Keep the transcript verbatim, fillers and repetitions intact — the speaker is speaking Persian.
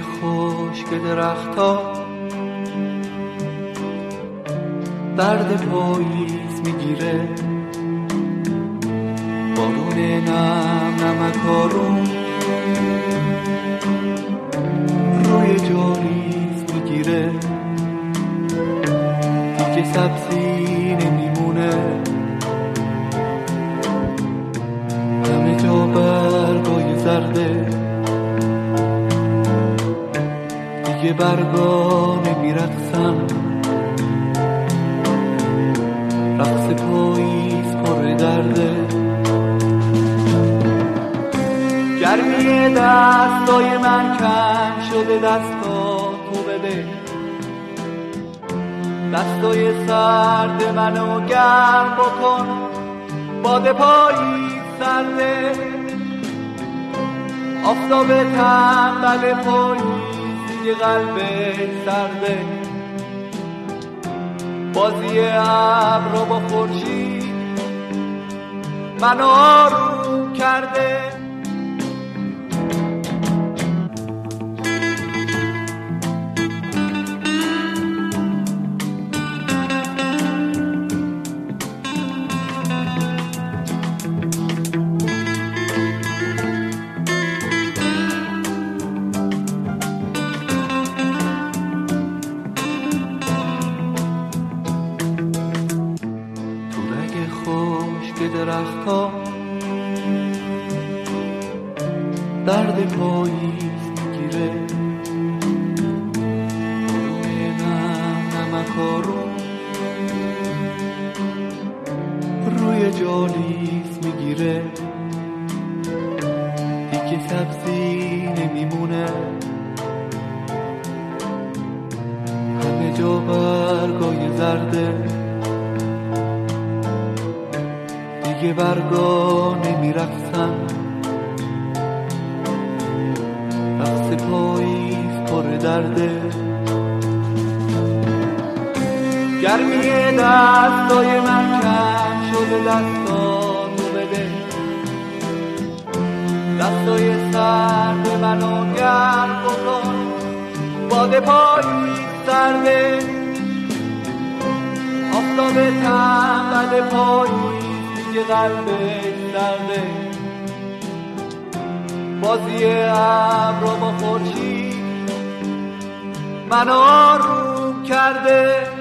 خشک درخت‌ها درد پاییز میگیره، بارون نم نمکارون روی جاریز میگیره، دیگه سبزی نمیمونه، همه جا برگای زرده، دیگه برگا نمیرقصن، رقص پاییز پر درده. گرمی دستای من کم شده، دستا تو بده، دستای سرد منو گرم بکن، باد پاییز سرده، آفتاب تنبل پاییز دیگه قلبش سرده، بازی ابرا با خورشید منو آروم کرده. درخت‌ها درد پاییز میگیره، روی نم نمکارون روی جالیز میگیره، دیگه سبزی نمیمونه، همه جا برگای زرده، دیگه برگا نمیرقصن، رقص پاییز پر درده. گرمی دستای من کم شده، دستا تو بده، دستای سرد منو گرم بکن، باد پاییز سرده، آفتاب تنبل پاییز دیگه قلبش درده، بازی ابرا با خورشید منو آروم کرده.